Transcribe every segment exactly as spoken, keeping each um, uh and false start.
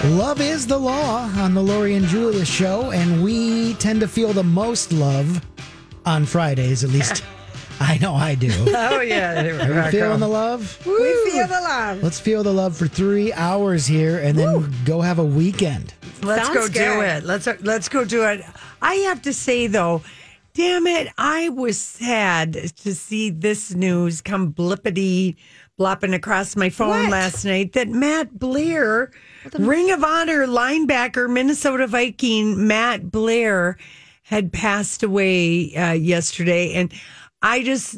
Love is the law on the Lori and Julia show, and we tend to feel the most love on Fridays, at least. I know I do. Oh, yeah. Are you feeling the love? Woo. We feel the love. Let's feel the love for three hours here and then Woo. go have a weekend. Let's Sounds go good. do it. Let's let's go do it. I have to say, though, damn it, I was sad to see this news come blippity blopping across my phone what? last night that Matt Blair, Ring of Honor linebacker, Minnesota Viking Matt Blair, had passed away uh, yesterday. And I just,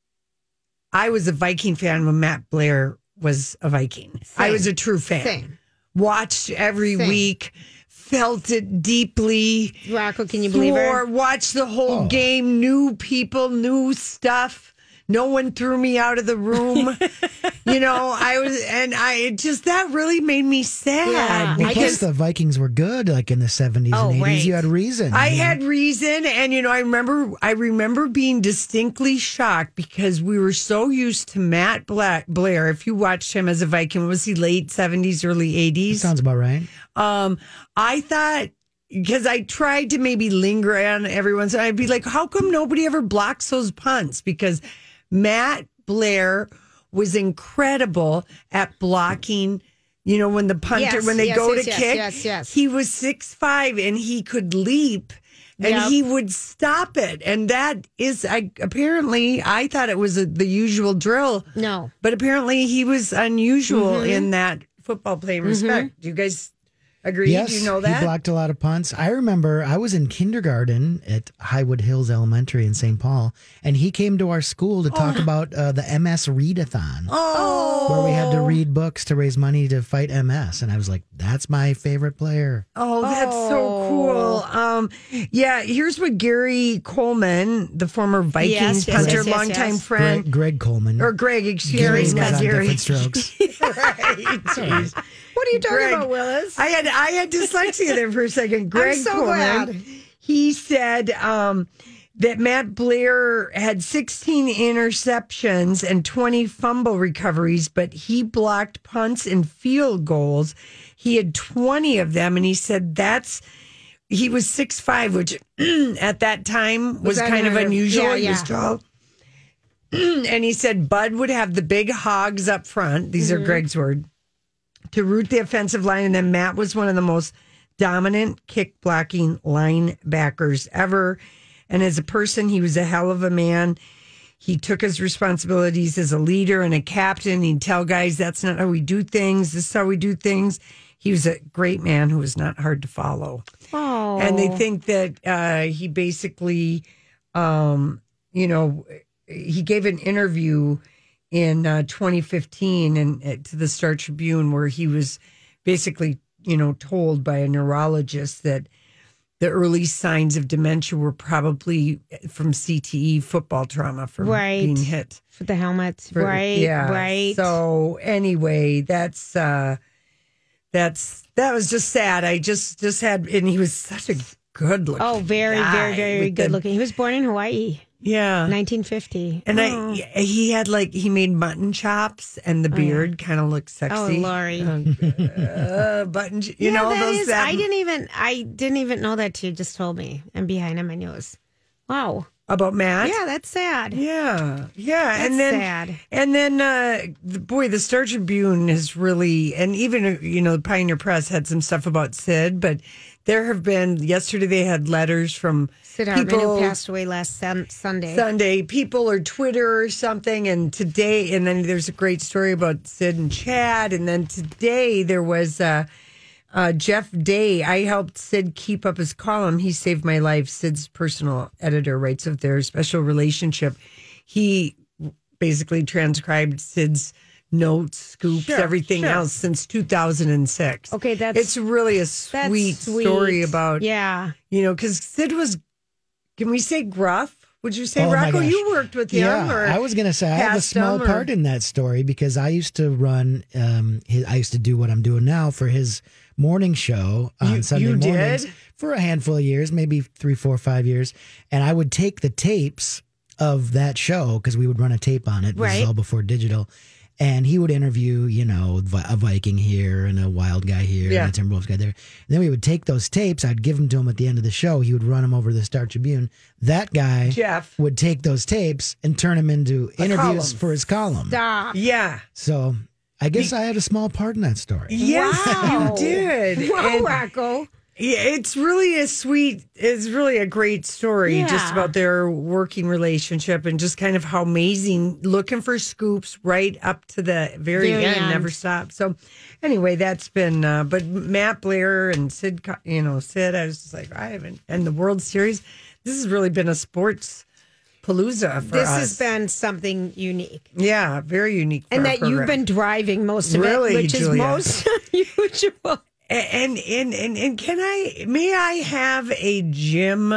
I was a Viking fan when Matt Blair was a Viking. Same. I was a true fan. Same. Watched every Same. week. Felt it deeply. Rocco, can you believe it? Watched the whole oh. game. Knew people, knew stuff. No one threw me out of the room. You know, I was, and I it just, that really made me sad. Yeah. Well, plus the Vikings were good, like in the seventies oh, and eighties. Wait. You had reason. I had reason. And, you know, I remember, I remember being distinctly shocked because we were so used to Matt Black, Blair. If you watched him as a Viking, was he late seventies, early eighties? That sounds about right. Um, I thought, because I tried to maybe linger on everyone's, I'd be like, how come nobody ever blocks those punts? Because Matt Blair was incredible at blocking, you know, when the punter, yes, when they yes, go yes, to yes, kick, yes, yes. he was six five and he could leap and yep. he would stop it. And that is, I apparently, I thought it was a, the usual drill. No. But apparently he was unusual mm-hmm. in that football playing respect. Mm-hmm. Do you guys agree? Yes, Do you know that? He blocked a lot of punts. I remember I was in kindergarten at Highwood Hills Elementary in Saint Paul, and he came to our school to talk oh. about uh, the M S Readathon, oh. where we had to read books to raise money to fight M S. And I was like, that's my favorite player. Oh, that's oh. so cool. Um, yeah, here's what Gary Coleman, the former Vikings yes, yes, punter, yes, yes, longtime yes. friend. Greg, Greg Coleman. Or Greg, excuse Gary's me. got on Gary. different strokes. Right. Jeez. What are you talking Greg, about, Willis? I had I had dyslexia there for a second. Greg I'm so Coleman, glad. He said um, that Matt Blair had sixteen interceptions and twenty fumble recoveries, but he blocked punts and field goals. He had twenty of them, and he said that's he was six five, which at that time was, was that kind of unusual. Yeah, he yeah. was tall. And he said Bud would have the big hogs up front. These mm-hmm. are Greg's word. To root the offensive line, and then Matt was one of the most dominant kick blocking linebackers ever. And as a person, he was a hell of a man. He took his responsibilities as a leader and a captain. He'd tell guys, that's not how we do things. This is how we do things. He was a great man who was not hard to follow. Oh. And they think that uh, he basically, um, you know, he gave an interview in uh, twenty fifteen and uh, to the Star Tribune where he was basically, you know, told by a neurologist that the early signs of dementia were probably from C T E, football trauma, from right. being hit. For the helmets, For, right, yeah. right. So anyway, that's, uh, that's, that was just sad. I just, just had, and he was such a good looking Oh, very, guy very, very good the, looking. He was born in Hawaii. Yeah. nineteen fifty. And oh. I, he had like, he made mutton chops and the beard oh, yeah. kind of looked sexy. Oh, Lori. uh, button, you yeah, know, that those is, that, I didn't even, I didn't even know that you just told me. I'm behind on my news. Wow. About Matt? Yeah, that's sad. Yeah. Yeah. That's and then, sad. And then, uh, the, boy, the Star Tribune has really, and even, you know, the Pioneer Press had some stuff about Sid, but there have been, yesterday they had letters from Sid Hartman, people, who passed away last sun, Sunday. Sunday, people or Twitter or something, and today, and then there's a great story about Sid and Chad, and then today there was uh, uh, Jeff Day. I helped Sid keep up his column. He saved my life. Sid's personal editor writes of their special relationship. He basically transcribed Sid's notes, scoops, sure, everything sure. else since two thousand six. Okay, that's it's really a sweet, sweet. story about, yeah, you know, because Sid was, can we say gruff? Would you say, oh Rocco, you worked with him? Yeah, or I was going to say I have a small or... part in that story because I used to run, um, his, I used to do what I'm doing now for his morning show on you, Sunday you mornings did? for a handful of years, maybe three, four, five years. And I would take the tapes of that show because we would run a tape on it. This right. is all before digital. And he would interview, you know, Vi- a Viking here and a wild guy here Yeah. and a Timberwolves guy there. And then we would take those tapes. I'd give them to him at the end of the show. He would run them over to the Star Tribune. That guy Jeff. would take those tapes and turn them into interviews column. for his column. Stop. Yeah. So I guess I had a small part in that story. Yes, Wow. you did. Wow, And- Rocco. Yeah, it's really a sweet, it's really a great story Yeah. just about their working relationship and just kind of how amazing, looking for scoops right up to the very, Very end, end. never stopped. So, anyway, that's been, uh, but Matt Blair and Sid, Co- you know, Sid, I was just like, I haven't, and the World Series, this has really been a sports palooza for This us. has been something unique. Yeah, very unique. For And our that you've program. been driving most of Really, it, which Julia? is most unusual. And, and and and can I? May I have a gym?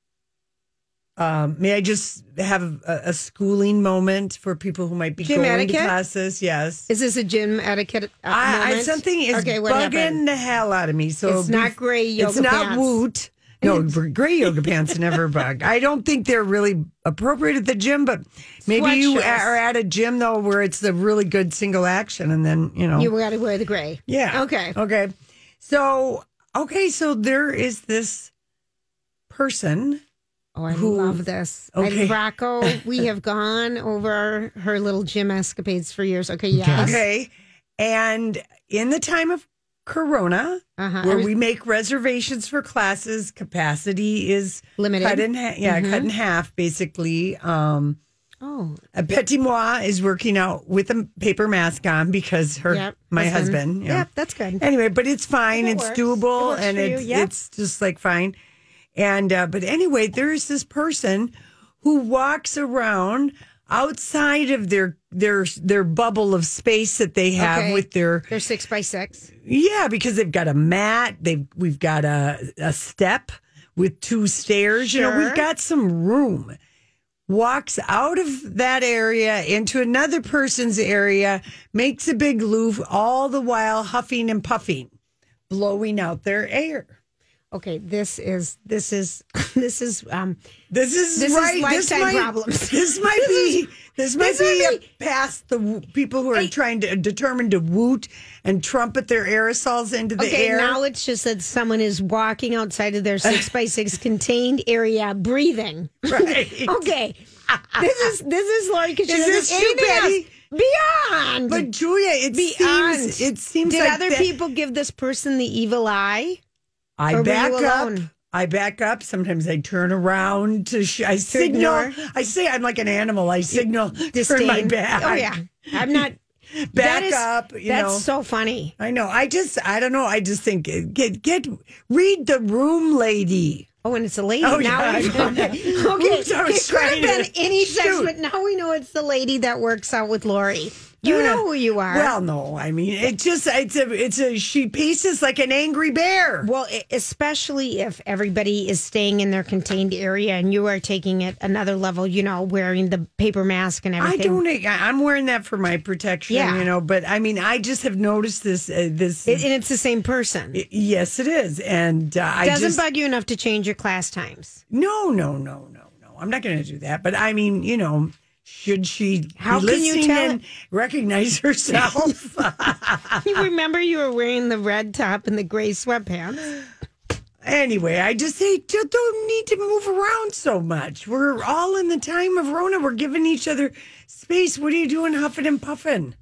Um, may I just have a, a schooling moment for people who might be Gym going etiquette? to classes? Yes, Is this a gym etiquette uh, I, I moment? something is Okay, what bugging happened? the hell out of me. So It's not bef- gray yoga It's not pants. woot. No, gray yoga pants never bug. I don't think they're really appropriate at the gym, but maybe you Sweatshirts. are at a gym though where it's the really good single action, and then you know You got to wear the gray. yeah. Okay. Okay. So, okay. So there is this person. Oh, I Who- love this. Okay. And Rocco, we have gone over her little gym escapades for years. Okay, yes. Okay. And in the time of Corona, Uh-huh. I where was- we make reservations for classes, capacity is Limited. cut in half. Yeah, cut in half, basically. Um, Oh, a Petit Moi is working out with a paper mask on because her, yep. my husband. you know. Yep, that's good. Anyway, but it's fine. It It's works. doable, It works and for you. it's Yep. it's just like fine. And uh, but anyway, there is this person who walks around outside of their their their bubble of space that they have Okay. with their They're six by six. yeah, because they've got a mat. They've we've got a a step with two stairs. You know, Sure. we've got some room. Walks out of that area into another person's area, makes a big loop, all the while huffing and puffing, blowing out their air. Okay, this is this is this is um This is This is right. lifetime might, problems. This might be. This might this might be, a past the wo- people who are Hey. trying to determine to woot and trumpet their aerosols into the okay. air. Now it's just that someone is walking outside of their six by six contained area, breathing. Right. Okay, this is this is Lori because she Is this doesn't too anything petty? else. Beyond. But Julia, it Beyond. seems. It seems Did like other that- people give this person the evil eye? I or were back you up. alone? I back up. Sometimes I turn around to. Sh- I signal. ignore? I say I'm like an animal. I signal. Turn my Disdain. back. Oh yeah, I'm not. Back that is, up. You that's know. so funny. I know. I just. I don't know. I just think get get read the room, lady. Oh, and it's a lady. Oh, now yeah, we I know. okay. Oops, I was it could have trying been to any sex, shoot. but now we know it's the lady that works out with Lori. You Uh, know who you are. Well, no. I mean, it just. It's a. It's a. She paces like an angry bear. Well, e- especially if everybody is staying in their contained area and you are taking it another level, you know, wearing the paper mask and I everything. don't. I- I'm wearing that for my protection. Yeah. You know. But I mean, I just have noticed this. Uh, this. It, and it's the same person. Yes, it is. And uh, I Doesn't just bug you enough to change your class times. no, no, no, no, no. I'm not going to do that. But I mean, you know, should she How be can you listening tell and recognize herself? You remember you were wearing the red top and the gray sweatpants? Anyway, I just say just don't need to move around so much. We're all in the time of Rona. We're giving each other space. What are you doing, huffing and puffing?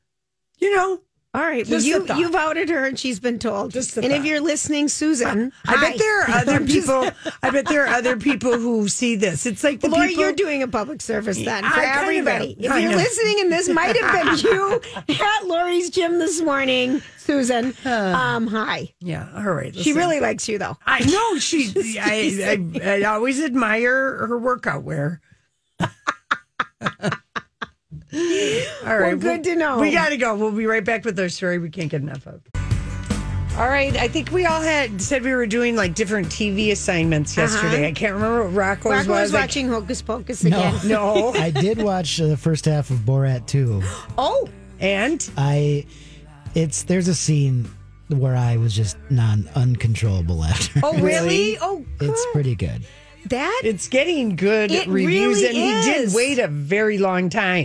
You know. All right. Well, Just a you thought. you've outed her and she's been told. Just a and if thought. you're listening, Susan, I hi. bet there are other people. I bet there are other people who see this. It's like the Lori, people. you're doing a public service then I for kind of everybody. am. If Kind you're of. listening and this might have been you at Lori's gym this morning, Susan, um, hi. Yeah. All right. She listen. really likes you though. I know she. I, I, I always admire her workout wear. All right. Well, good to know. We got to go. We'll be right back with our story we can't get enough of. All right. I think we all had said we were doing like different T V assignments yesterday. I can't remember what Rocco's Rocco was was. I- watching Hocus Pocus No. again. No. I did watch uh, the first half of Borat two. Oh, And I, it's there's a scene where I was just non uncontrollable laughter. oh, really? Really? Oh, good. It's pretty good. that it's getting good It reviews, really and he did is. wait a very long time.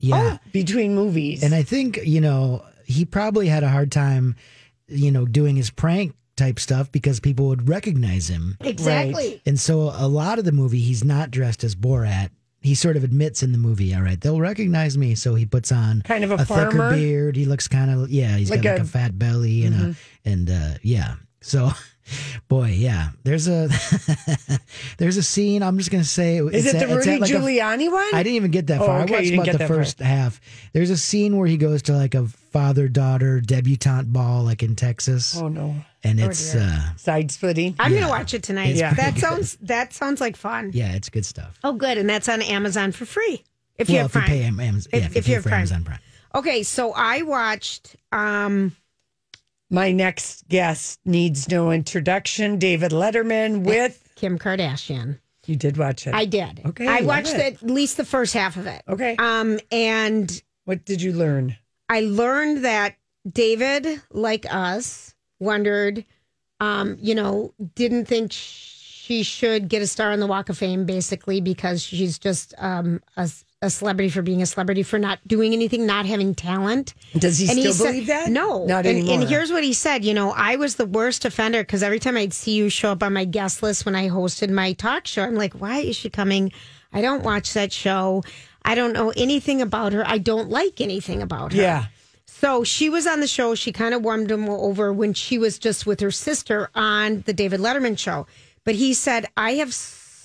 Yeah. between movies. And I think, you know, he probably had a hard time, you know, doing his prank type stuff because people would recognize him. Exactly. Right. And so a lot of the movie, he's not dressed as Borat. He sort of admits in the movie, all right, they'll recognize me. So he puts on Kind of a thicker farmer? beard. He looks kind of, yeah, he's Like got like a- a fat belly and a, and uh, yeah. So, boy, yeah, there's a, there's a scene. I'm just going to say. Is it's it at- the it's Rudy at like a- Giuliani one? I didn't even get that Oh, far. okay, I you watched didn't about get the that far. first half. There's a scene where he goes to like a father-daughter debutante ball like in Texas. Oh, no. And it's, uh, Side splitting. I'm gonna watch it tonight. It's Yeah. That sounds that sounds like fun. yeah, it's good stuff. Oh, good, and that's on Amazon for free if you well, have if you Prime. pay Am- Amazon, yeah, If- if, if you you pay have for Prime. Amazon Prime. Okay, so I watched. um My next guest needs no introduction. David Letterman with. Kim Kardashian. You did watch it. I did. Okay, I love watched it. at least the first half of it. Okay. Um, and What did you learn? I learned that David, like us, wondered, um, you know, didn't think she should get a star on the Walk of Fame, basically because she's just um, a, a celebrity for being a celebrity, for not doing anything, not having talent. Does he And still said- believe that? No. Not and, anymore. and here's what he said. You know, I was the worst offender because every time I'd see you show up on my guest list when I hosted my talk show, I'm like, why is she coming? I don't watch that show. I don't know anything about her. I don't like anything about her. Yeah. So she was on the show. She kind of warmed him over when she was just with her sister on the David Letterman show. But he said, I have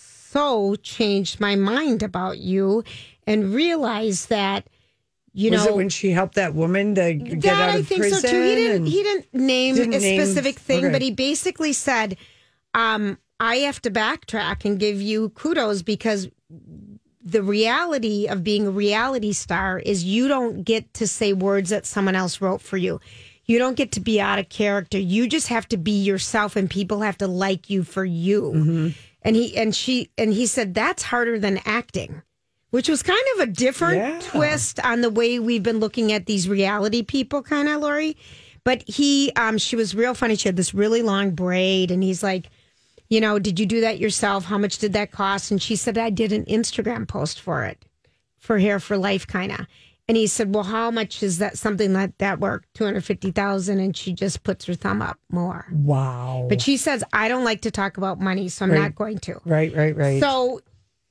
so changed my mind about you and realized that, you Was know, it when she helped that woman to get that out I of think prison? so too. He didn't. and- He didn't name Didn't a name- specific thing, okay. but he basically said, um, "I have to backtrack and give you kudos because the reality of being a reality star is you don't get to say words that someone else wrote for you. You don't get to be out of character. You just have to be yourself, and people have to like you for you." Mm-hmm. And he and she and he said that's harder than acting. Which was kind of a different Yeah. twist on the way we've been looking at these reality people, kind of, Lori. But he, um, she was real funny. She had this really long braid, and he's like, you know, did you do that yourself? How much did that cost? And she said, I did an Instagram post for it, for Hair for Life, kind of. And he said, well, how much is that? Something like that work? two hundred fifty thousand. And she just puts her thumb up more. Wow. But she says, I don't like to talk about money, so I'm Right. not going to. right, right, right. So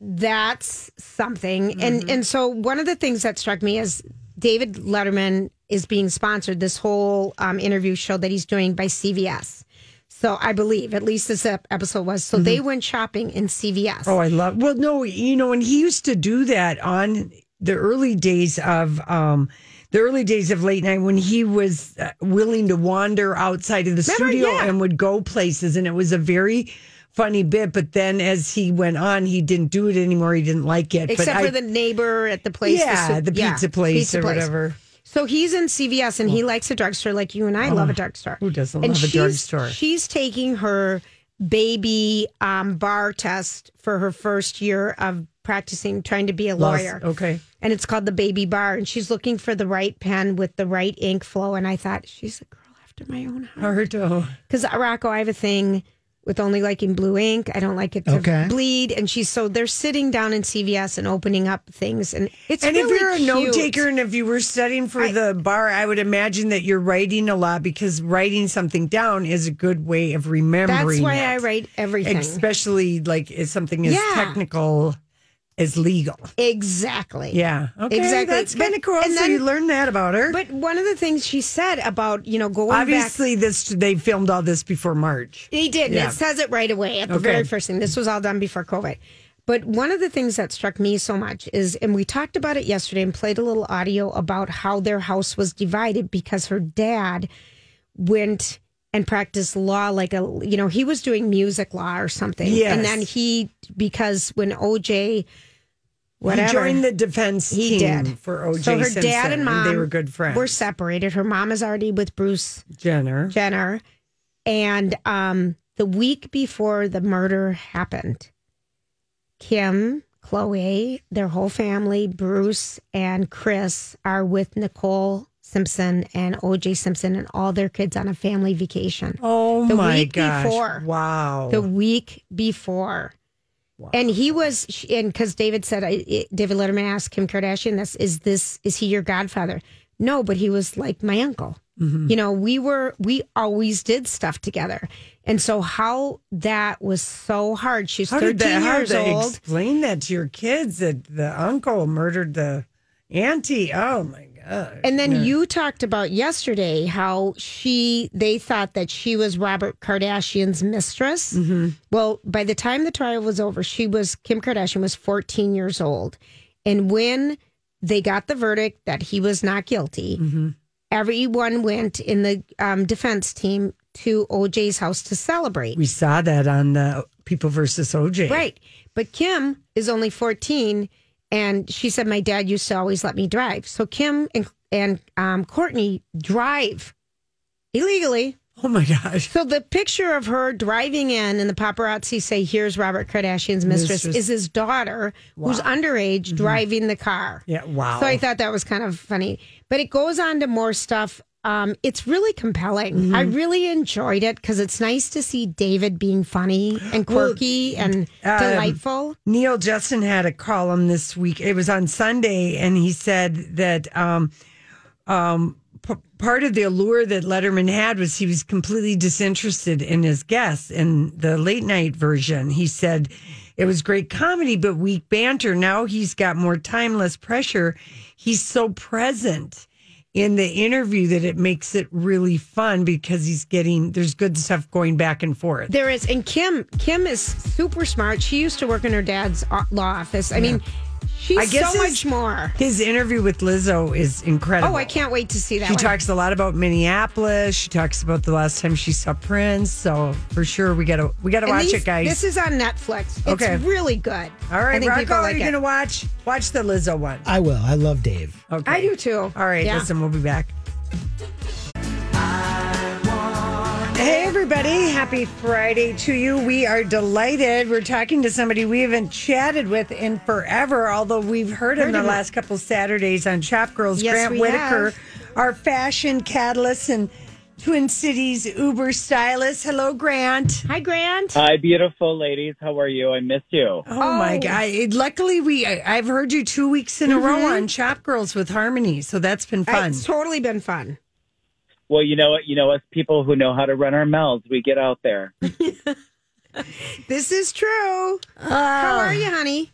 that's something. And and so one of the things that struck me is David Letterman is being sponsored, this whole um, interview show that he's doing by C V S. So I believe, at least this ep- episode was. So they went shopping in C V S. Oh, I love. Well, no, you know, and he used to do that on the early days of um, the early days of late night when he was uh, willing to wander outside of the Remember? studio Yeah. and would go places, and it was a very funny bit. But then as he went on, he didn't do it anymore. He didn't like it. Except but for I, the neighbor at the place. yeah, soup- the pizza place pizza or place. whatever. So he's in C V S and he likes a drugstore like you and I love a drugstore. who doesn't and love a she's- drugstore? She's taking her baby um, bar test for her first year of practicing, trying to be a Lost- lawyer. Okay. And it's called the baby bar. And she's looking for the right pen with the right ink flow. And I thought, she's a girl after my own heart. Heart. Because Rocco, I have a thing with only liking blue ink. I don't like it to Okay. bleed. And she's so they're sitting down in C V S and opening up things. And it's And really if you're a cute. note taker and if you were studying for I- the bar, I would imagine that you're writing a lot because writing something down is a good way of remembering. That's why it. I write everything. Especially like if something as Yeah. technical as legal. Exactly. Yeah. Okay. Exactly. That's kind But- of cool. and so then- you learned that about her. But one of the things she said about, you know, going back. Obviously, this they filmed all this before March. He did. and Yeah. It says it right away at the Okay. very first thing. This was all done before COVID. But one of the things that struck me so much is, and we talked about it yesterday and played a little audio about how their house was divided because her dad went and practiced law like a, you know, he was doing music law or something. Yes. And then he, because when O J, whatever. He joined the defense He team did. for O J So her Simpson, dad and mom they were good friends. were separated. Her mom is already with Bruce Jenner. Jenner. And um, the week before the murder happened, Kim, Chloe, their whole family, Bruce and Chris are with Nicole Simpson and O J Simpson and all their kids on a family vacation. Oh The my week gosh! before. Wow. The week before. And he was, and because David said, I, it, David Letterman asked Kim Kardashian, "This is this is he your godfather?" No, but he was like my uncle. Mm-hmm. You know, we were we always did stuff together, and so how that was so hard. She's how thirteen did that, years how did they old. explain that to your kids that the uncle murdered the auntie. Oh my god! And then yeah. you talked about yesterday how she they thought that she was Robert Kardashian's mistress. Mm-hmm. Well, by the time the trial was over, she was Kim Kardashian was fourteen years old, and when they got the verdict that he was not guilty, mm-hmm. everyone went in the um, defense team to O J's house to celebrate. We saw that on the People versus O J, right? But Kim is only fourteen. And she said, my dad used to always let me drive. So Kim and, and um, Courtney drive illegally. Oh, my gosh. So the picture of her driving in and the paparazzi say, here's Robert Kardashian's mistress, mistress. is his daughter, wow. who's underage, mm-hmm. driving the car. Yeah, wow. So I thought that was kind of funny. But it goes on to more stuff. Um, it's really compelling. Mm-hmm. I really enjoyed it because it's nice to see David being funny and quirky well, and um, delightful. Neil Justin had a column this week. It was on Sunday, and he said that um, um, p- part of the allure that Letterman had was he was completely disinterested in his guests. In the late night version, he said it was great comedy, but weak banter. Now he's got more time, less pressure. He's so present in the interview that it makes it really fun because he's getting, there's good stuff going back and forth. There is. And Kim, Kim is super smart. She used to work in her dad's law office. I yeah. mean, she's I guess so his, much more. His interview with Lizzo is incredible. Oh, I can't wait to see that She one. talks a lot about Minneapolis. She talks about the last time she saw Prince. So for sure, we gotta we gotta and watch these, it, guys. This is on Netflix. It's okay. really good. All right, I think Rocco, like are you it. gonna watch watch the Lizzo one? I will. I love Dave. Okay, I do too. All right, yeah. listen, we'll be back. Hey, everybody. Happy Friday to you. We are delighted. We're talking to somebody we haven't chatted with in forever, although we've heard, heard him the him. last couple Saturdays on Shop Girls. Yes, Grant we Whitaker, have. our fashion catalyst and Twin Cities Uber stylist. Hello, Grant. Hi, Grant. Hi, beautiful ladies. How are you? I missed you. Oh, oh. my God. Luckily, we I, I've heard you two weeks in mm-hmm. a row on Shop Girls with Harmony, so that's been fun. It's totally been fun. Well, you know what? You know, us people who know how to run our mouths, we get out there. This is true. Uh, how are you, honey?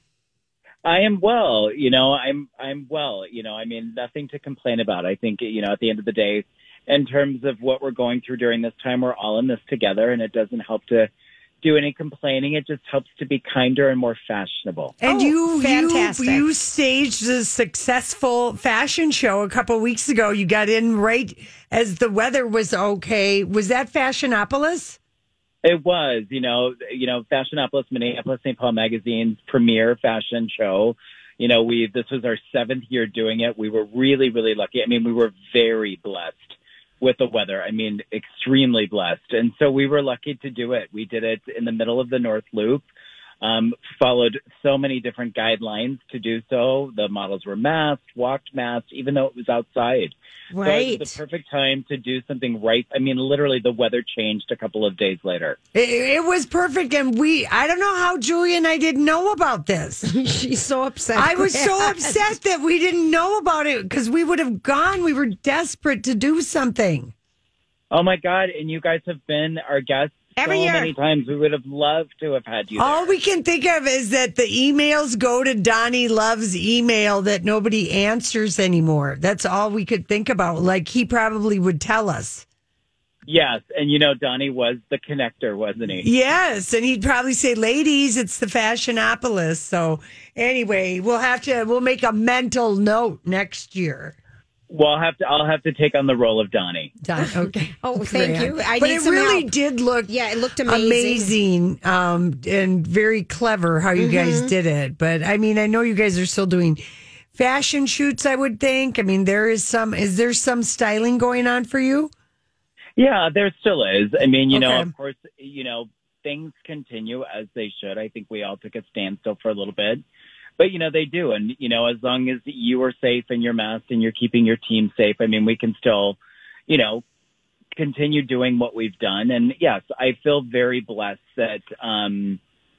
I am well. You know, I'm I'm well. You know, I mean, nothing to complain about. I think, you know, at the end of the day, in terms of what we're going through during this time, we're all in this together, and it doesn't help to do any complaining. It just helps to be kinder and more fashionable. And oh, you, fantastic. you, you staged a successful fashion show a couple weeks ago. You got in right as the weather was okay. Was that Fashionopolis? It was, you know, you know, Fashionopolis, Minneapolis, Saint Paul Magazine's premier fashion show. You know, we this was our seventh year doing it. We were really, really lucky. I mean, we were very blessed with the weather. I mean, extremely blessed. And so we were lucky to do it. We did it in the middle of the North Loop, um, followed so many different guidelines to do so. The models were masked, walked masked, even though it was outside. Right. So it was the perfect time to do something right. I mean, literally the weather changed a couple of days later. It, it was perfect. And we, I don't know how Julia and I didn't know about this. She's so upset. I was so upset that we didn't know about it because we would have gone. We were desperate to do something. Oh my God. And you guys have been our guests Every so year. many times. We would have loved to have had you there. All we can think of is that the emails go to Donnie Love's email that nobody answers anymore. That's all we could think about. Like, he probably would tell us. Yes. And, you know, Donnie was the connector, wasn't he? Yes. And he'd probably say, ladies, it's the Fashionopolis. So anyway, we'll have to, we'll make a mental note next year. Well, I'll have to. I'll have to take on the role of Donnie. Don, okay. Oh, thank you. I but need it some really help. did look. Yeah, it looked amazing, amazing, um, and very clever how you mm-hmm. guys did it. But I mean, I know you guys are still doing fashion shoots. I would think. I mean, there is some. Is there some styling going on for you? Yeah, there still is. I mean, you okay. know, of course, you know, things continue as they should. I think we all took a standstill for a little bit. But, you know, they do. And, you know, as long as you are safe and you're masked and you're keeping your team safe, I mean, we can still, you know, continue doing what we've done. And, yes, I feel very blessed that, um,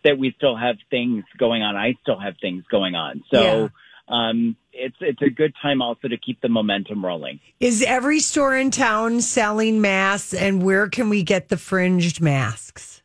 that we still have things going on. I still have things going on. So Yeah. um, it's it's a good time also to keep the momentum rolling. Is every store in town selling masks, and where can we get the fringed masks?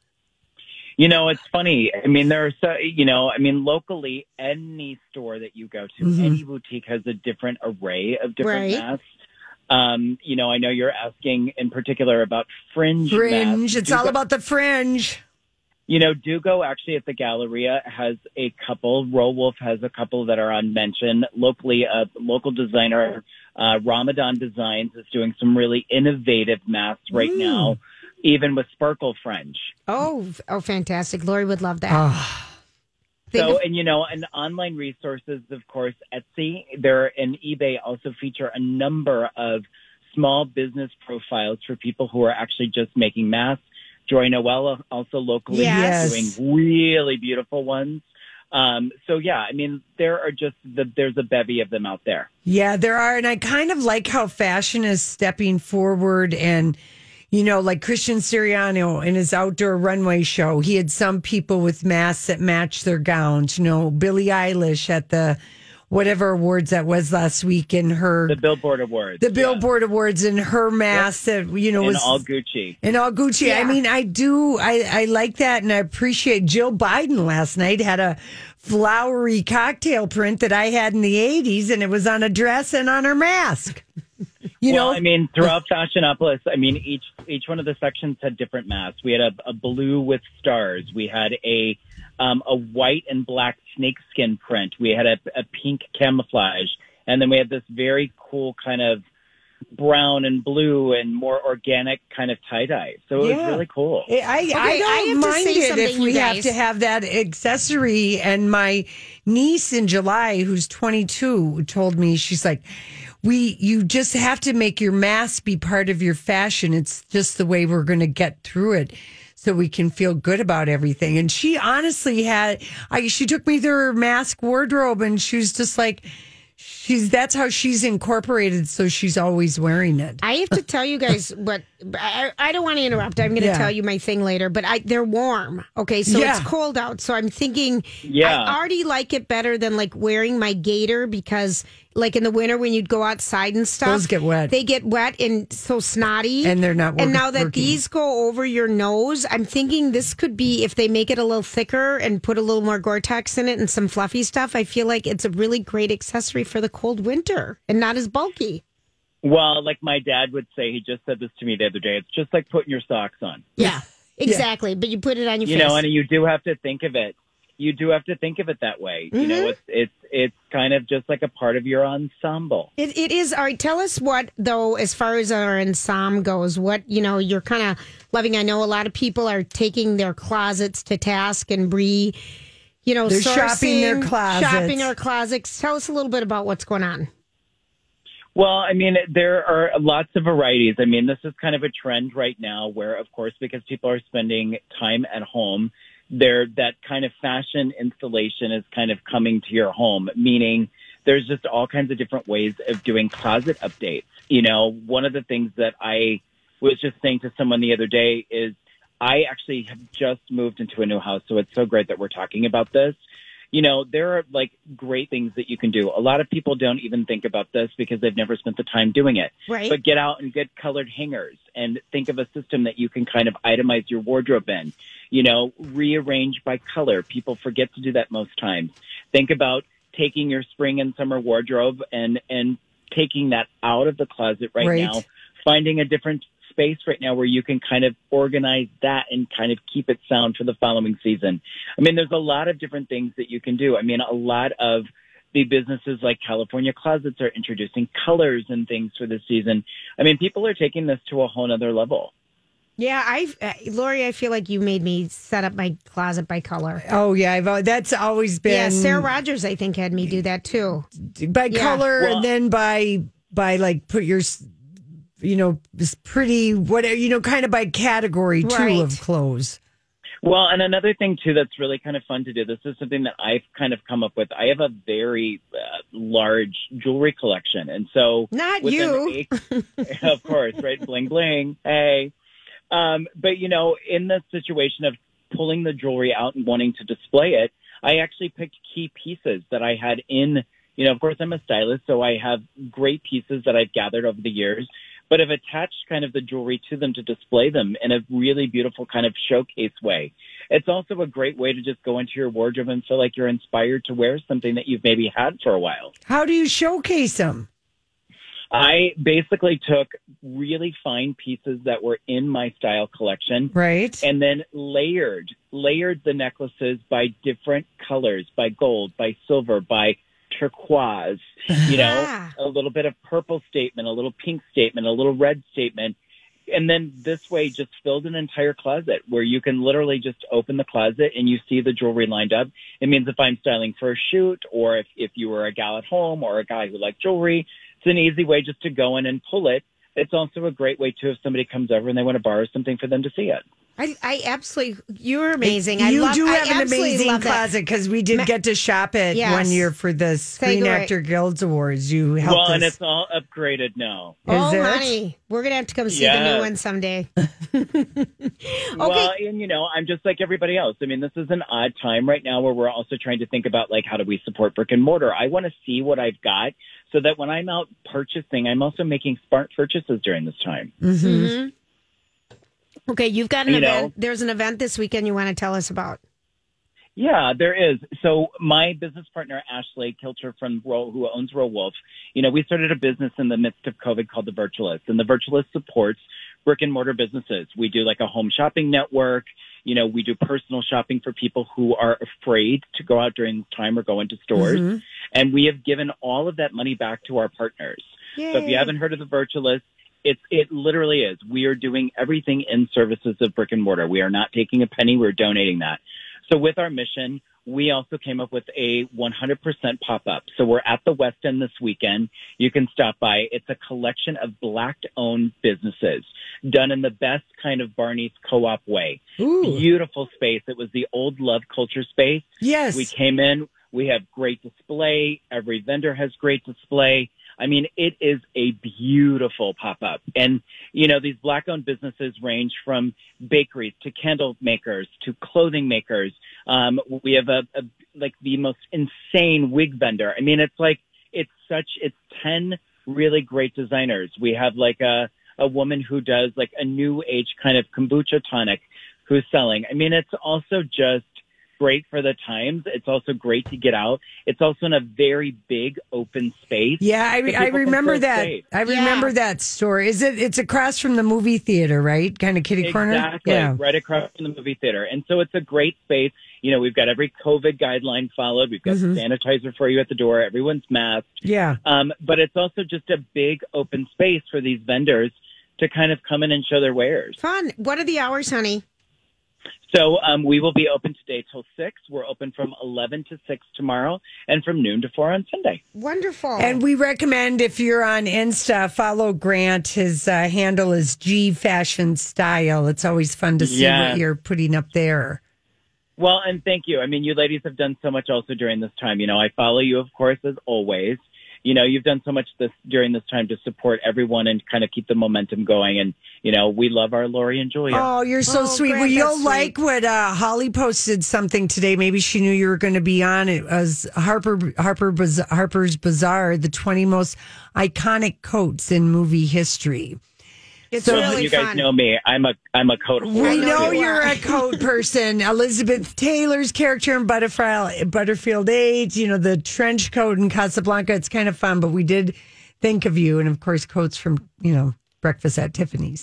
You know, it's funny. I mean, there are so, you know, I mean, locally, any store that you go to, Mhm. any boutique has a different array of different Right. masks. Um, you know, I know you're asking in particular about fringe Fringe. masks. It's Do all go- about the fringe. You know, Dugo actually at the Galleria has a couple. Rolwolf has a couple that are on mention. Locally, a local designer, uh, Ramadan Designs, is doing some really innovative masks right now, even with sparkle fringe. Oh, oh, fantastic. Lori would love that. Oh, Think So, of- and you know, and online resources, of course, Etsy, there and eBay also feature a number of small business profiles for people who are actually just making masks. Joy Noel also locally Yes. is doing really beautiful ones. Um, so yeah, I mean, there are just the, there's a bevy of them out there. yeah, there are. And I kind of like how fashion is stepping forward. And, you know, like Christian Siriano in his outdoor runway show, he had some people with masks that matched their gowns. You know, Billie Eilish at the whatever awards that was last week in her, The Billboard Awards, the Billboard Awards in her mask that, you know, yeah, and was all Gucci. And all Gucci. Yeah. I mean, I do. I, I like that, and I appreciate. Jill Biden last night had a flowery cocktail print that I had in the eighties, and it was on a dress and on her mask. You well, know, I mean, throughout Fashionopolis, I mean, each each one of the sections had different masks. We had a, a blue with stars. We had a um, a white and black snakeskin print. We had a, a pink camouflage, and then we had this very cool kind of brown and blue and more organic kind of tie dye. So it Yeah. was really cool. I, I I don't have to mind say it if something, we you have guys. to have that accessory. And my niece in July, who's twenty-two, told me, she's like, we, you just have to make your mask be part of your fashion. It's just the way we're going to get through it, so we can feel good about everything. And she honestly had, I, she took me through her mask wardrobe, and she was just like, she's, that's how she's incorporated. So she's always wearing it. I have to tell you guys what I, I don't want to interrupt. I'm going to Yeah. tell you my thing later, but I they're warm. Okay, so Yeah. it's cold out. So I'm thinking Yeah. I already like it better than like wearing my gaiter because like in the winter when you'd go outside and stuff, Those get wet. They get wet and so snotty, And they're not And work- now that working. these go over your nose, I'm thinking this could be if they make it a little thicker and put a little more Gore-Tex in it and some fluffy stuff. I feel like it's a really great accessory for the cold winter and not as bulky. Well, like my dad would say, he just said this to me the other day. It's just like putting your socks on. Yeah, exactly. But you put it on your You face. know, and you do have to think of it. You do have to think of it that way. You know, it's it's it's kind of just like a part of your ensemble. It, it is. All right. Tell us what, though, as far as our ensemble goes, what, you know, you're kind of loving. I know a lot of people are taking their closets to task and Bree, you know, They're shopping their sourcing, closets. Shopping their closets. Tell us a little bit about what's going on. Well, I mean, there are lots of varieties. I mean, this is kind of a trend right now where, of course, because people are spending time at home, there that kind of fashion installation is kind of coming to your home, meaning there's just all kinds of different ways of doing closet updates. You know, one of the things that I was just saying to someone the other day is I actually have just moved into a new house, so it's so great that we're talking about this. You know, there are like great things that you can do. A lot of people don't even think about this because they've never spent the time doing it. Right. But get out and get colored hangers and think of a system that you can kind of itemize your wardrobe in. You know, rearrange by color. People forget to do that most times. Think about taking your spring and summer wardrobe and, and taking that out of the closet right, Right. now, finding a different space right now where you can kind of organize that and kind of keep it sound for the following season. I mean, there's a lot of different things that you can do. I mean, a lot of the businesses like California Closets are introducing colors and things for this season. I mean, people are taking this to a whole nother level. Yeah, I, uh, Lori, I feel like you made me set up my closet by color. Oh yeah, I've, al- that's always been Yeah, Sarah Rogers, I think, had me do that too. by Yeah. color, Well- and then by by like put your, s- you know, this pretty whatever, you know, kind of by category too Right. of clothes. Well, and another thing too that's really kind of fun to do. This is something that I've kind of come up with. I have a very uh, large jewelry collection, and so Not within you. a- of course, right? Bling bling. Hey, um, but you know, in the situation of pulling the jewelry out and wanting to display it, I actually picked key pieces that I had in, you know, of course I'm a stylist, so I have great pieces that I've gathered over the years, but have attached kind of the jewelry to them to display them in a really beautiful kind of showcase way. It's also a great way to just go into your wardrobe and feel like you're inspired to wear something that you've maybe had for a while. How do you showcase them? I basically took really fine pieces that were in my style collection. Right. And then layered, layered the necklaces by different colors, by gold, by silver, by turquoise, you know, a little bit of purple statement, a little pink statement, a little red statement. And then this way just filled an entire closet where you can literally just open the closet and you see the jewelry lined up. It means if I'm styling for a shoot, or if, if you were a gal at home or a guy who liked jewelry, it's an easy way just to go in and pull it. It's also a great way, too, if somebody comes over and they want to borrow something for them to see it. I, I absolutely, you're amazing. You I love, do I have an absolutely amazing love that. closet because we did Ma- get to shop it Yes. one year for the Screen Great. Actor Guilds Awards. You helped Well, us. and it's all upgraded now. Oh, Is it? honey, we're gonna have to come see the Yes. new one someday. Well, and you know, I'm just like everybody else. I mean, this is an odd time right now where we're also trying to think about like how do we support brick and mortar. I want to see what I've got so that when I'm out purchasing, I'm also making smart purchases during this time. Mm-hmm. Okay, you've got an You know. event. There's an event this weekend you want to tell us about. Yeah, there is. So my business partner, Ashley Kilcher from Ro, who owns Row Wolf, you know, we started a business in the midst of COVID called The Virtualist, and The Virtualist supports brick and mortar businesses. We do like a home shopping network. You know, we do personal shopping for people who are afraid to go out during this time or go into stores. Mm-hmm. And we have given all of that money back to our partners. Yay. So if you haven't heard of The Virtualist, it's, it literally is. We are doing everything in services of brick and mortar. We are not taking a penny. We're donating that. So with our mission, we also came up with a one hundred percent pop-up. So we're at the West End this weekend. You can stop by. It's a collection of Black-owned businesses done in the best kind of Barney's co-op way. Ooh. Beautiful space. It was the old Love Culture space. Yes. We came in. We have great display. Every vendor has great display. I mean, it is a beautiful pop-up. And, you know, these Black-owned businesses range from bakeries to candle makers to clothing makers. Um, we have a, a like the most insane wig vendor. I mean, it's like, it's such, it's ten really great designers. We have like a, a woman who does like a new age kind of kombucha tonic who's selling. I mean, it's also just great for the times. It's also great to get out. It's also in a very big open space. Yeah, I, so I people can remember feel that. safe. I remember Yeah. that store. Is it? It's across from the movie theater, right? Kind of kitty corner. Exactly, Yeah. right across from the movie theater. And so it's a great space. You know, we've got every COVID guideline followed. We've got Mhm. sanitizer for you at the door. Everyone's masked. Yeah. Um, but it's also just a big open space for these vendors to kind of come in and show their wares. Fun. What are the hours, honey? So um, we will be open today till six. We're open from eleven to six tomorrow and from noon to four on Sunday. Wonderful. And we recommend if you're on Insta, follow Grant. His uh, handle is G Fashion Style. It's always fun to see Yeah. what you're putting up there. Well, and thank you. I mean, you ladies have done so much also during this time. You know, I follow you, of course, as always. You know, you've done so much this during this time to support everyone and kind of keep the momentum going. And, you know, we love our Lori and Julia. Oh, you're so Oh, sweet. Grant, Well, you'll that's sweet. like what uh, Holly posted something today. Maybe she knew you were going to be on. It was Harper Harper Baz- Harper's Bazaar, the twenty most iconic coats in movie history. it's so really you guys fun. know me. I'm a I'm a coat We whore. know know you you're are. a coat person. Elizabeth Taylor's character in Butterfield, Butterfield eight, you know, the trench coat in Casablanca. It's kind of fun, but we did think of you. And of course, coats from, you know, Breakfast at Tiffany's.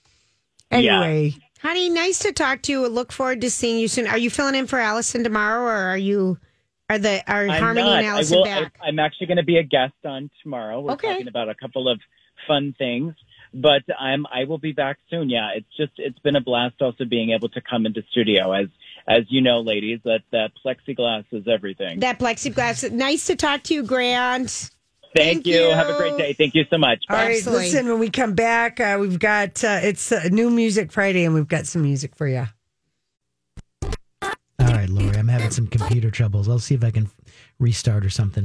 Anyway, Honey, nice to talk to you. Look forward to seeing you soon. Are you filling in for Allison tomorrow, or are you are the are I'm Harmony not. and Allison I will, back? I, I'm actually going to be a guest on tomorrow. We're Okay. talking about a couple of fun things, but I'm I will be back soon. Yeah, it's just it's been a blast also being able to come into studio as as you know, ladies, that that plexiglass is everything. That plexiglass. Nice to talk to you, Grant. Thank, Thank you. you. Have a great day. Thank you so much. all Bye. right, Absolutely. listen, when we come back, uh, we've got, uh, it's uh, New Music Friday, and we've got some music for you. All right, Lori, I'm having some computer troubles. I'll see if I can restart or something.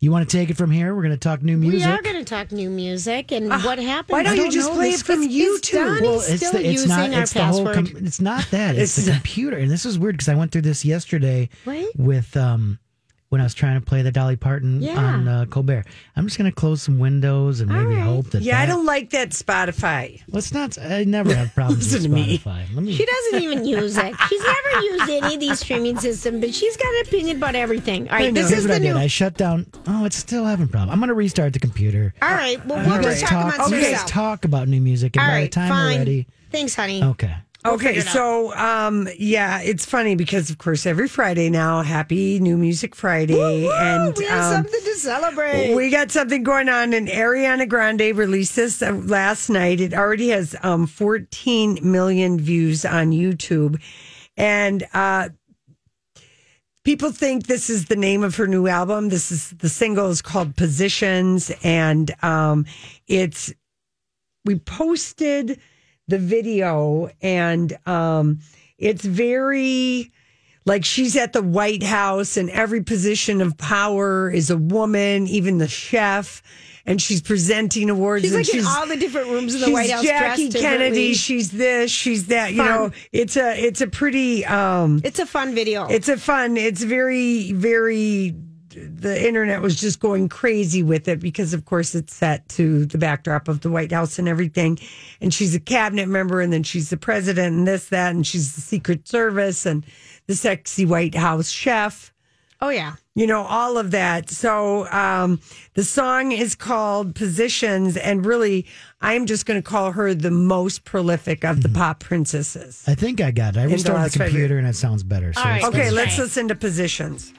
You want to take it from here? We're going to talk new music. We are going to talk new music and what happened. Why don't, I don't you just know. play This- it from it's YouTube? done. Well, He's it's still the, it's using not. our It's the whole. password. Com- it's not that. It's, It's the not- computer, and this is weird because I went through this yesterday Right? with um when I was trying to play the Dolly Parton Yeah. on uh, Colbert. I'm just going to close some windows and maybe right. hope that. Yeah, I that, don't like that Spotify. Let's not. I never have problems with Listen to me. Spotify. Let me. She doesn't even use it. She's never used any of these streaming systems, but she's got an opinion about everything. All right, this Here's is what the I did. new. I shut down. Oh, it's still having problem. I'm going to restart the computer. All right, well, You we'll guys just talk talk. amongst You guys yourself. talk about new music, and All by right, the time fine. we're ready, Thanks, honey. okay. Okay, figure it out. so um, yeah, it's funny because of course every Friday now, Happy New Music Friday, Woo, and we have um, something to celebrate. we got something going on. And Ariana Grande released this uh, last night. It already has um, fourteen million views on YouTube, and uh, people think this is the name of her new album. This is the single is called Positions, and um, it's we posted the video, and um, it's very like she's at the White House, and every position of power is a woman, even the chef, and she's presenting awards. she's and like in all the different rooms of the she's White House. Jackie dressed Kennedy. differently. She's this. She's that. You Fun. know, it's a it's a pretty. Um, It's a fun video. it's a fun. It's very very. The internet was just going crazy with it because, of course, it's set to the backdrop of the White House and everything. And she's a cabinet member, and then she's the president, and this, that, and she's the Secret Service and the sexy White House chef. oh, yeah. You know, all of that. So um, the song is called Positions, and really, I'm just going to call her the most prolific of the pop princesses. I think I got it. I the restarted last the five computer, and it sounds better. So All right. it's Okay, good. let's listen to Positions.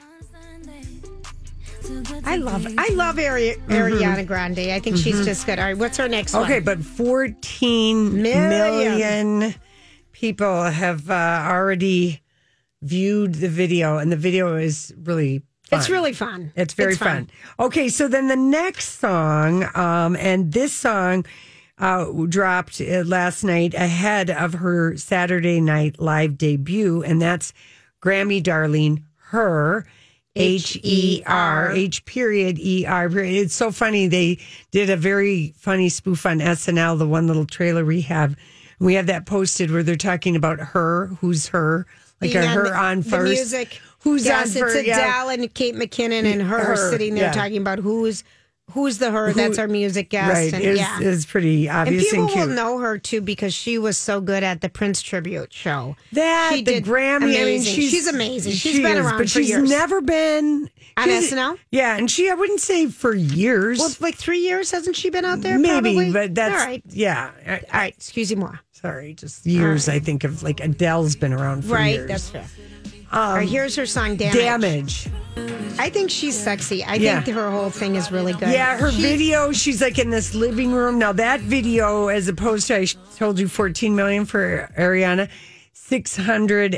I love I love Ari- Ariana Grande. I think she's just good. All right, what's our next one? Okay, but fourteen Million. million people have uh, already viewed the video, and the video is really fun. It's really fun. It's very fun. Okay, so then the next song, um, and this song uh, dropped uh, last night ahead of her Saturday Night Live debut, and that's Grammy darling Her. H E R H period E R period. It's so funny. They did a very funny spoof on S N L, the one little trailer we have. We have that posted where they're talking about her, who's her, like Being a her the- on the first. music. Who's yes, on first? it's Adele and Kate McKinnon and her, Her, sitting there yeah. talking about who's who's the her. That's our music guest. Right. And, Is yeah. is pretty And obvious people and, cute. will know her too because she was so good at the Prince tribute show. That she the did Grammy. I mean, amazing. she's, She's amazing. She's she been is, around but for she's years. never been On she's- S N L? Yeah, and she I wouldn't say for years. Well, like three years hasn't she been out there? maybe, probably? but that's all right. yeah. I, All right, excuse me more. Sorry, just years. I think of like Adele's been around for Right, years. that's fair. all right, here's her song "Damage." Damage. I think she's sexy. I Yeah. think her whole thing is really good. Yeah, her She- video, she's like in this living room. Now, that video, as opposed to, I told you fourteen million for Ariana, six hundred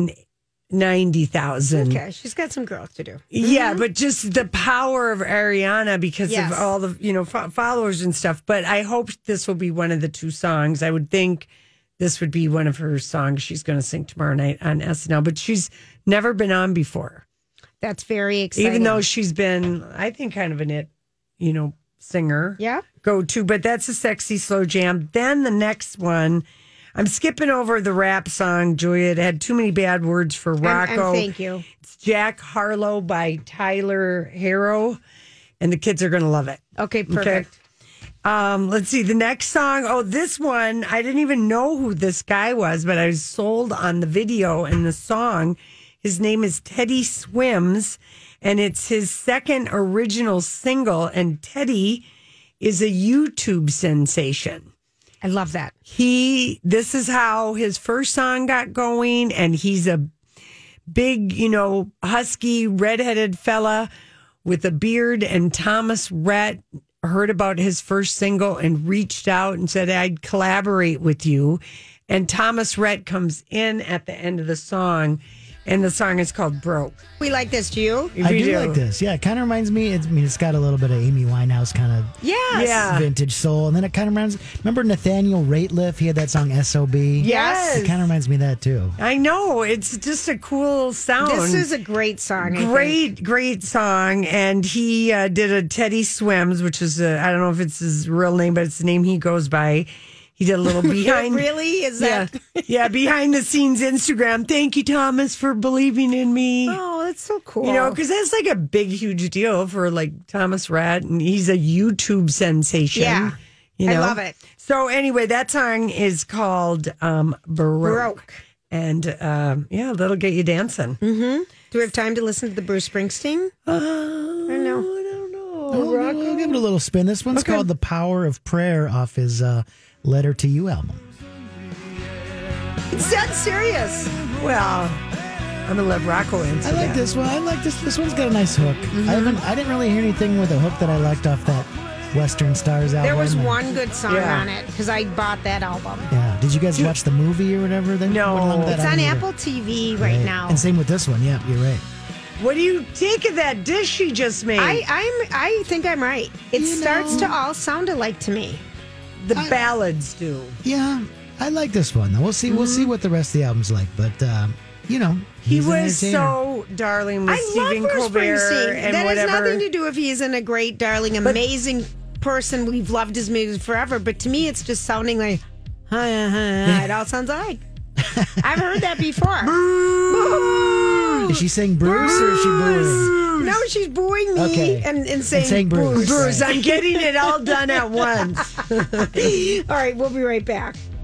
ninety thousand. Okay, she's got some growth to do. Yeah, but just the power of Ariana because Yes. of all the, you know, fo- followers and stuff. But I hope this will be one of the two songs. I would think this would be one of her songs she's going to sing tomorrow night on S N L. But she's never been on before. That's very exciting. Even though she's been, I think, kind of an it, you know, singer. Yeah. Go to, but that's a sexy slow jam. Then the next one, I'm skipping over the rap song, Julia. It had too many bad words for And- Rocco. and thank you. It's Jack Harlow by Tyler Harrow, and the kids are going to love it. Okay, perfect. Um, let's see the next song. Oh, this one, I didn't even know who this guy was, but I was sold on the video and the song. His name is Teddy Swims, and it's his second original single. And Teddy is a YouTube sensation. I love that. He, this is how his first song got going, and he's a big, you know, husky, redheaded fella with a beard. And Thomas Rhett heard about his first single and reached out and said, I'd collaborate with you. And Thomas Rhett comes in at the end of the song and the song is called Broke. We like this. Do you? I We do, do. like this. Yeah, it kind of reminds me. It's, I mean, it's got a little bit of Amy Winehouse kind of Yes. Yeah. vintage soul, and then it kind of reminds. Remember Nathaniel Rateliff? He had that song S O B. Yes. It kind of reminds me of that too. I know. It's just a cool sound. This is a great song. I think. Great, great song. And he uh, did a Teddy Swims, which is, a, I don't know if it's his real name, but it's the name he goes by. He did a little behind. Really? Is Yeah, that? yeah, behind the scenes Instagram. Thank you, Thomas, for believing in me. Oh, that's so cool. You know, because that's like a big, huge deal for like Thomas Rhett, and he's a YouTube sensation. Yeah. you I know? love it. So anyway, that song is called um, Baroque. Baroque. And um, yeah, that'll get you dancing. Do we have time to listen to the Bruce Springsteen? Uh, I don't know. I don't know. Oh, we'll, we'll give it a little spin. This one's Okay. called "The Power of Prayer" off his uh, "Letter to You" album. It's dead serious. Well, I'm gonna let Rocco answer I like that. this one. I like this. This one's got a nice hook. Mm-hmm. I haven't. I didn't really hear anything with a hook that I liked off that Western Stars album. There was And- one good song Yeah. on it because I bought that album. Yeah. Did you guys watch the movie or whatever? That No. went along with that? It's I on didn't either. Apple T V right now. And same with this one. Yeah, you're right. What do you think of that dish she just made? I I'm I think I'm right. It You starts know- to all sound alike to me. the I- ballads do. Yeah, I like this one though. We'll see. We'll see what the rest of the album's like. But um, you know, He he's an was entertainer. so darling with I Stephen love Bruce Colbert Springsteen. and That whatever. has nothing to do if he isn't a great, darling, amazing person. We've loved his music forever, but to me, it's just sounding like, hi, hi, hi. It all sounds alike. I've heard that before. Boo! Is she saying Bruce or is she booing? No, she's booing me Okay. and, and saying, saying Bruce. Bruce, I'm getting it all done at once. All right, we'll be right back.